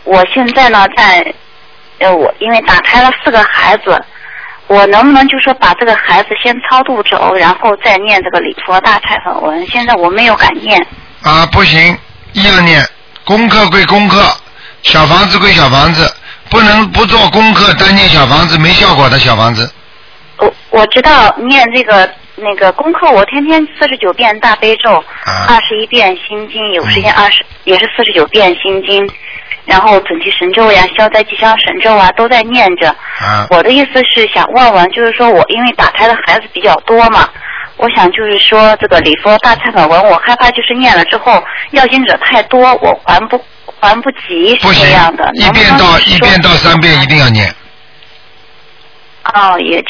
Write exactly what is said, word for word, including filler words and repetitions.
我现在呢在，呃，我因为打胎了四个孩子，我能不能就说把这个孩子先超度走，然后再念这个礼佛大忏悔文？现在我没有敢念。 啊，不行，一样念，功课归功课，小房子归小房子，不能不做功课单念小房子没效果的小房子。 我我知道念这个那个功课，我天天四十九遍大悲咒，二十一遍心经，有时间二十、嗯、也是四十九遍心经，然后准提神咒呀、消灾吉祥神咒啊都在念着。 啊、 我的意思是想问问，就是说我因为打胎的孩子比较多嘛，我想就是说这个礼佛大忏悔文，我害怕就是念了之后要经者太多，我还不还不及是这样的。 一遍到一遍到三遍一定要念。 哦，也就